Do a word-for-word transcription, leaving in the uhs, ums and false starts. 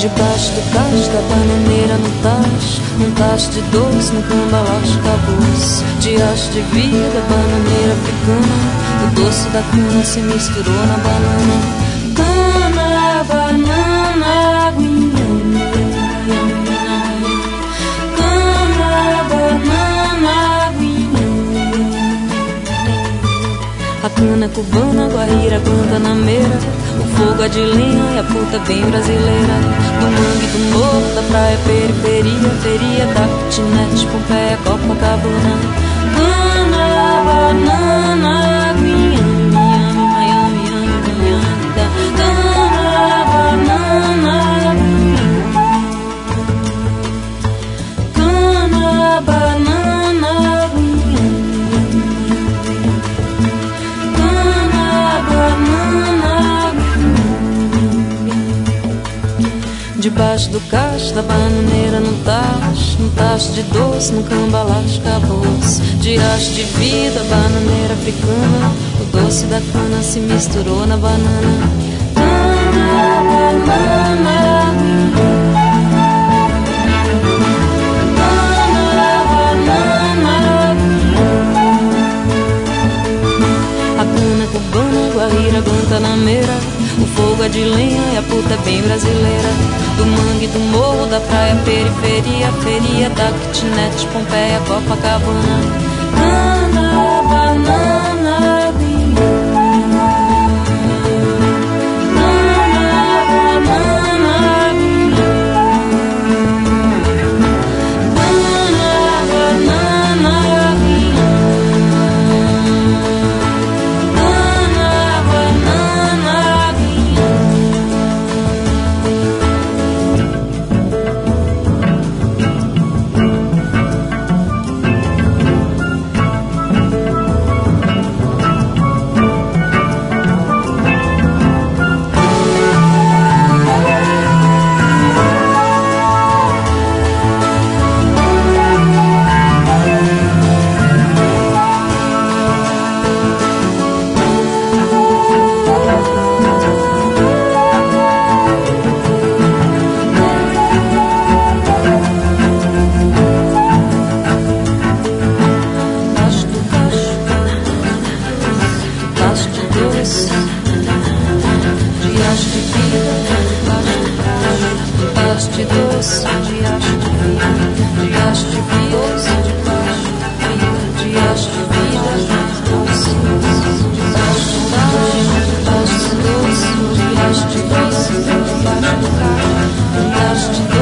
Debaixo do cacho da bananeira no tacho, um tacho de doce no cambalacho cabuz. Diacho de vida, bananeira africana, o doce da cana se misturou na banana. Cana, banana, aguinha. Cana, banana, aguinha. A cana cubana, guaíra, guantanameira, o fogo é de lenha e a puta bem brasileira. Do mangue, do morro, da praia, periferia, feria, da kitnet, Pompeia, Copacabana. Cana, banana, aguinha, Miami, Miami, Miami, Miami, da cana, banana, aguinha. Cana, banana, aguinha. Cana, banana, aguinha. Debaixo do cacho da bananeira no tacho, um tacho de doce no cambalacho cabuz. Diacho de vida, bananeira africana, o doce da cana se misturou na banana. Cana, banana, aguinha. Cana, banana, aguinha. A cana cubana, guaíra, guantanameira, o fogo é de lenha e a puta é bem brasileira. Do mangue, do morro, da praia, periferia, feria, da kitnet, Pompeia, Copacabana. Cana, banana, aguinha. Cana, banana, aguinha. Cana, banana, aguinha. Cana, banana, aguinha. Debaixo do